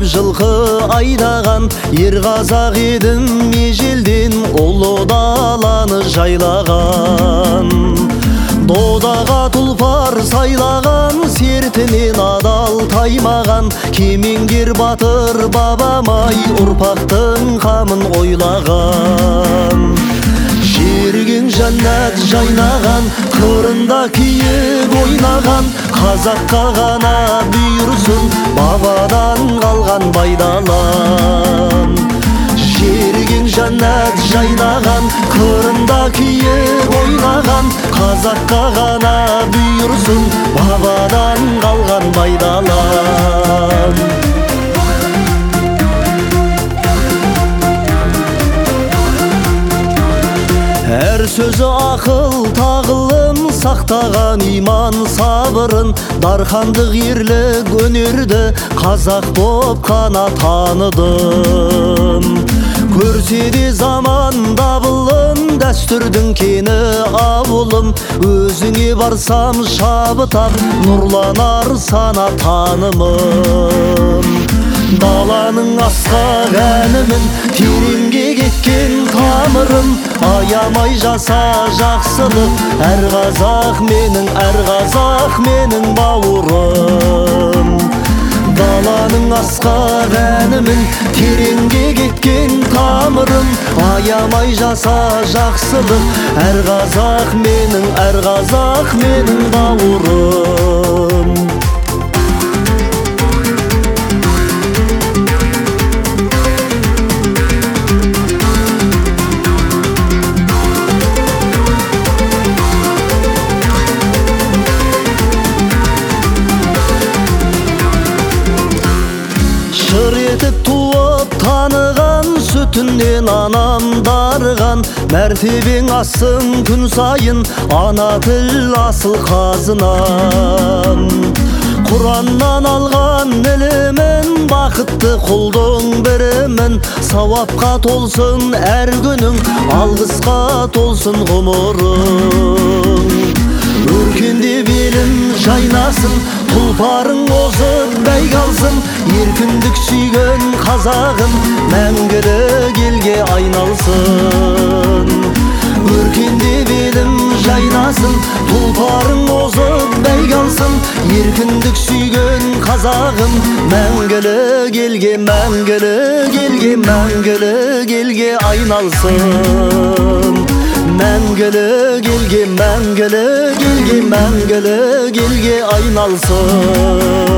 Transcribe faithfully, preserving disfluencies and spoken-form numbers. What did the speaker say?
жылқы айдаған, ер қазақ едім ежелден ұлы даланы жайлаған. Додаға тұлпар сайлаған, сертінен адал таймаған, кемеңгер батыр бабамай ұрпақтың қамын ойлаған. Жерген жәннат жайнаған, қырында киік ойнаған, қазаққа ғана бұйырсын бабадан қалған байдалам. Жерген жәннат жайнаған, қырында киік ойнаған, қазаққа ғана бұйырсын бабадан қалған байдалам. Әр сөзі ақыл тағылым, сақтаған иман сабырын, дархандық ерлік өнерді қазақ боп қана таныдым. Көрсе де заман дабылын, дәстүрдің кені ауылым, өзіңе барсам шабытап нұрланар сана танымым. Даланың асқақ әнімін, тереңге кеткен тамырым, аямай жаса жақсылық, әр қазақ менің, әр қазақ менің бауырым. Даланың асқақ әнімін, тереңге кеткен тамырым, аямай жаса жақсылық, әр қазақ менің, әр қазақ менің бауырым. Шыр етіп туып таныған, сүтінен анам дарыған, мәртебең ассың күн сайын, ана тіл асыл қазынам. Құраннан алған ілімін, бақытты құлдың бірімін, сауапқа толсын әр күнің, алғысқа толсын ғұмырың. Өркенде белін жайнасын, тұлпарың озып бәйг алсын, еркіндік сүйген қазағым мәңгілік елге айналсын. Өркенде белім жайнасын, тұлпарың озып бәйг алсын, еркіндік сүйген қазағым мәңгілік елге, мәңгілік елге, мәңгілік елге айналсын. Мәңгілік елге, мәңгілік елге, мәңгілік елге айналсын.